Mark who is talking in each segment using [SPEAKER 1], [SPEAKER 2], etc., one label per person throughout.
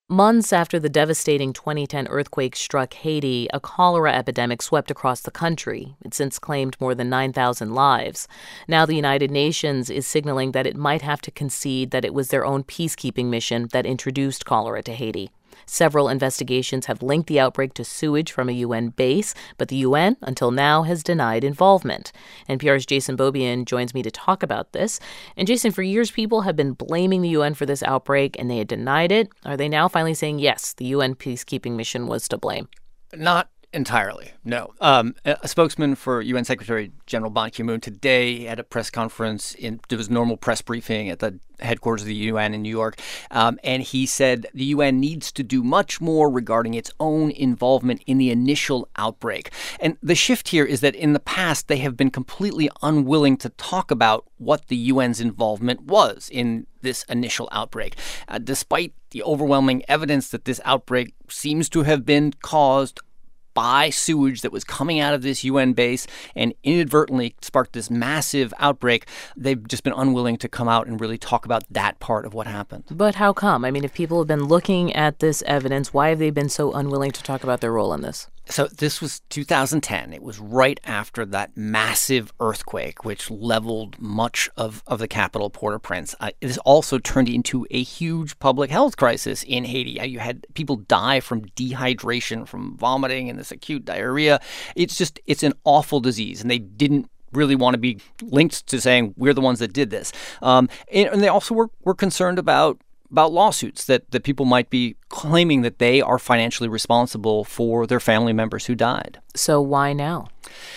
[SPEAKER 1] Months after the devastating 2010 earthquake struck Haiti, a cholera epidemic swept across the country. It's since claimed more than 9,000 lives. Now the United Nations is signaling that it might have to concede that it was their own peacekeeping mission that introduced cholera to Haiti. Several investigations have linked the outbreak to sewage from a UN base, but the UN, until now, has denied involvement. NPR's Jason Beaubien joins me to talk about this. And Jason, for years, people have been blaming the UN for this outbreak, and they had denied it. Are they now finally saying, yes, the UN peacekeeping mission was to blame?
[SPEAKER 2] Not entirely, no. A spokesman for UN Secretary General Ban Ki-moon today at a press conference, there was a normal press briefing at the headquarters of the UN in New York, and he said the UN needs to do much more regarding its own involvement in the initial outbreak. And the shift here is that in the past, they have been completely unwilling to talk about what the UN's involvement was in this initial outbreak, despite the overwhelming evidence that this outbreak seems to have been caused by sewage that was coming out of this UN base and inadvertently sparked this massive outbreak. They've just been unwilling to come out and really talk about that part of what happened.
[SPEAKER 1] But how come? I mean, if people have been looking at this evidence, why have they been so unwilling to talk about their role in this?
[SPEAKER 2] So this was 2010. It was right after that massive earthquake, which leveled much of the capital, Port-au-Prince. It has also turned into a huge public health crisis in Haiti. You had people die from dehydration, from vomiting and this acute diarrhea. It's an awful disease, and they didn't really want to be linked to saying we're the ones that did this. And they also were concerned about lawsuits that people might be claiming that they are financially responsible for their family members who died.
[SPEAKER 1] So why now?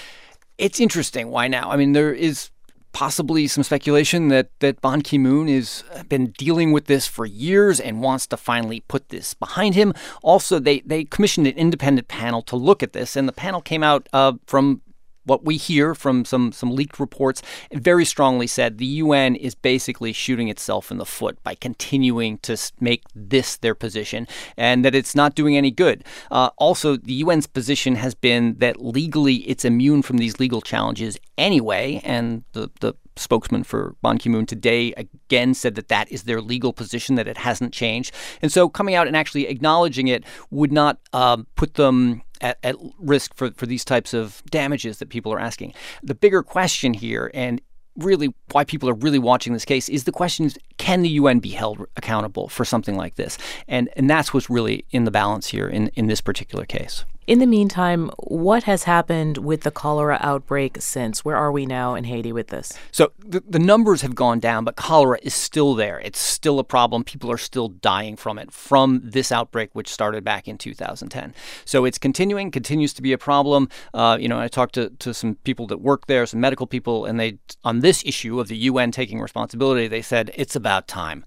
[SPEAKER 2] It's interesting. Why now? I mean, there is possibly some speculation that Ban Ki-moon has been dealing with this for years and wants to finally put this behind him. Also, they commissioned an independent panel to look at this, and the panel came out from what we hear from some leaked reports, very strongly said the UN is basically shooting itself in the foot by continuing to make this their position, and that it's not doing any good. Also, the UN's position has been that legally it's immune from these legal challenges anyway, and the spokesman for Ban Ki-moon today again said that is their legal position, that it hasn't changed. And so coming out and actually acknowledging it would not put them at risk for these types of damages that people are asking. The bigger question here, and really why people are really watching this case, is the question is, can the UN be held accountable for something like this? And that's what's really in the balance here in this particular case.
[SPEAKER 1] In the meantime, what has happened with the cholera outbreak since? Where are we now in Haiti with this?
[SPEAKER 2] So the numbers have gone down, but cholera is still there. It's still a problem. People are still dying from it, from this outbreak, which started back in 2010. So it's continues to be a problem. I talked to some people that work there, some medical people, and they, on this issue of the UN taking responsibility, they said it's about time.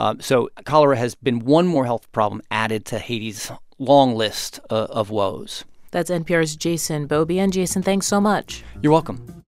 [SPEAKER 2] So cholera has been one more health problem added to Haiti's long list of woes.
[SPEAKER 1] That's NPR's Jason Beaubien. Jason, thanks so much.
[SPEAKER 2] You're welcome.